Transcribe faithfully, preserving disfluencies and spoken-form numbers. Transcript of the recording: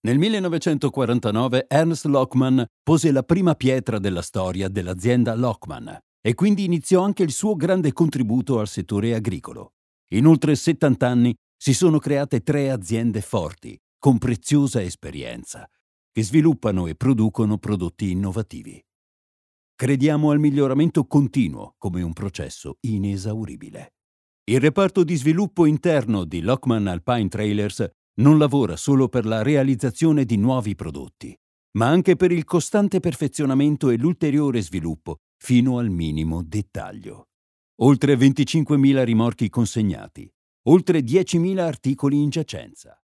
Nel millenovecentoquarantanove Ernst Lockmann pose la prima pietra della storia dell'azienda Lockmann e quindi iniziò anche il suo grande contributo al settore agricolo. In oltre settanta anni si sono create tre aziende forti, con preziosa esperienza, che sviluppano e producono prodotti innovativi. Crediamo al miglioramento continuo come un processo inesauribile. Il reparto di sviluppo interno di Lockmann Alpine Trailers non lavora solo per la realizzazione di nuovi prodotti, ma anche per il costante perfezionamento e l'ulteriore sviluppo fino al minimo dettaglio. Oltre venticinquemila rimorchi consegnati, oltre diecimila articoli in giacenza.